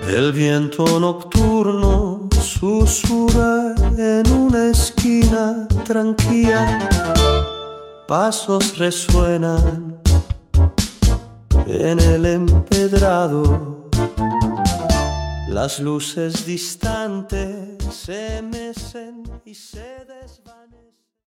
El viento nocturno susurra en una esquina tranquila. Pasos resuenan en el empedrado. Las luces distantes se mecen y se desvanecen.